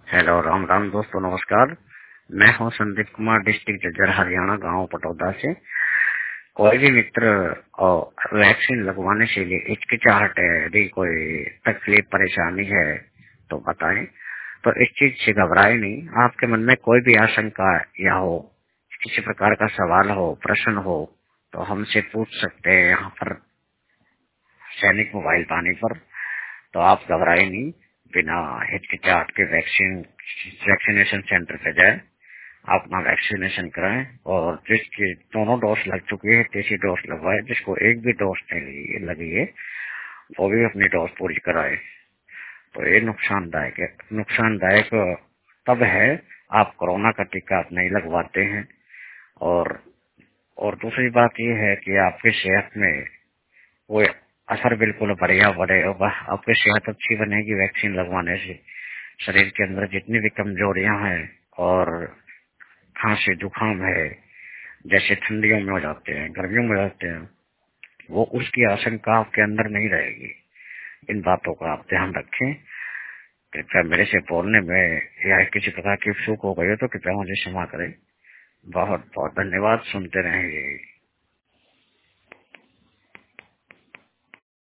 Hello, Ram Ram दोस्तों, नमस्कार। मैं हूं संदीप कुमार, डिस्ट्रिक्ट जज्जर, हरियाणा, गांव पटौदा से। कोई भी मित्र और वैक्सीन लगवाने से लिए हिचकिचाहट है, यदि कोई तकलीफ परेशानी है तो बताएं। तो इस चीज से घबराए नहीं। आपके मन में कोई भी आशंका या हो, किसी प्रकार का सवाल हो, प्रश्न हो, तो हमसे पूछ सकते हैं यहाँ पर सैनिक मोबाइल पानी पर। तो आप घबराए नहीं, बिना हिचकिचाहट के वैक्सीनेशन सेंटर पे जाए, अपना वैक्सीनेशन कराएं। और जिसकी दोनों डोज लग चुकी है, तीसरी डोज लगवाए। जिसको एक भी डोज नहीं लगी है वो भी अपनी डोज पूरी कराए। तो ये नुकसानदायक तब है आप कोरोना का टीका नहीं लगवाते हैं। और दूसरी बात ये है कि आपकी सेहत में कोई असर बिल्कुल बढ़िया बढ़ेगा। आपकी सेहत अच्छी बनेगी वैक्सीन लगवाने से। शरीर के अंदर जितनी भी कमजोरियां हैं और खांसी जुकाम है, जैसे ठंडियों में हो जाते हैं, गर्मियों में हो जाते हैं, वो उसकी आशंका आपके अंदर नहीं रहेगी। इन बातों का आप ध्यान रखें। कृपया मेरे से बोलने में या किसी प्रकार की चूक हो गई हो तो कृपया मुझे क्षमा करें। बहुत बहुत धन्यवाद। सुनते रहेंगे।